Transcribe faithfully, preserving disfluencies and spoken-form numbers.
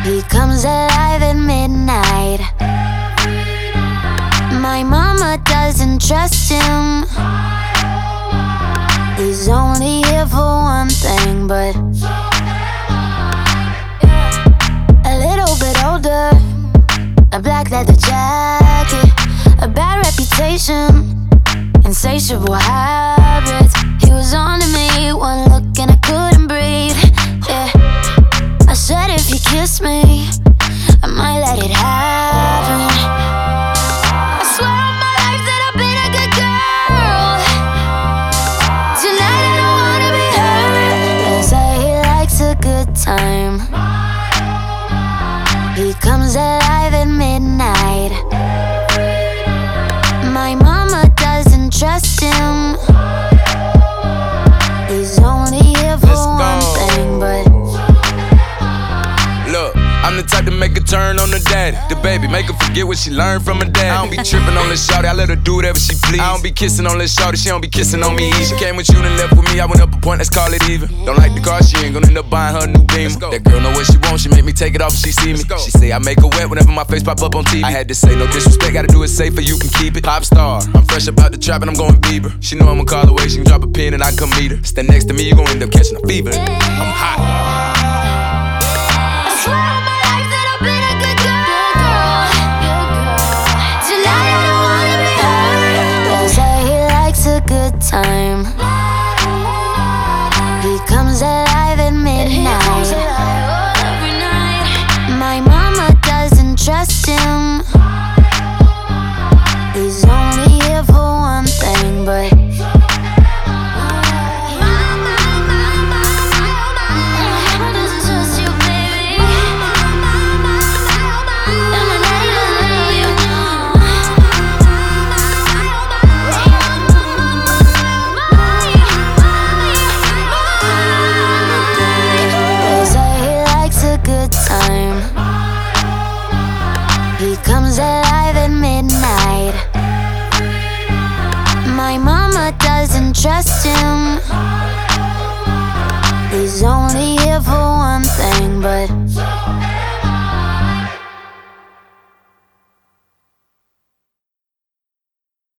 He comes alive at midnight. My mama doesn't trust him. He's only here for one thing, but a little bit older, a black leather jacket, a bad reputation, insatiable habits. He was on to me, one look and I couldn't breathe. Yeah, I said if he kissed me, I might let it happen. I swear on my life that I've been a good girl. Tonight I don't wanna be hurt. They say he likes a good time. He comes alive at midnight. My mama doesn't trust him. He's only here for one thing, but look, I'm the type to make a turn on the daddy. The baby, make her forget what she learned from her dad. I don't be tripping on this shawty, I let her do whatever she please. I don't be kissing on this shawty, she don't be kissing on me. She came with you and left with me, I went up a point, let's call it even. Don't like the car, she ain't gonna end up buying her a new Beamer. That girl know what she wants, she make me take it off if she see me. She say I make her wet whenever my face pop up on T V. I had to say no disrespect, gotta do it safer, you can keep it. Pop star, I'm fresh about the trap and I'm going Bieber. She know I'ma call away, she can drop a pin and I can come meet her. Stand next to me, you gon' end up catching a fever. I'm hot. Good time. He comes alive at midnight. My mama doesn't trust him. He's only here for one thing, but he comes alive at midnight. My mama doesn't trust him. He's only here for one thing, but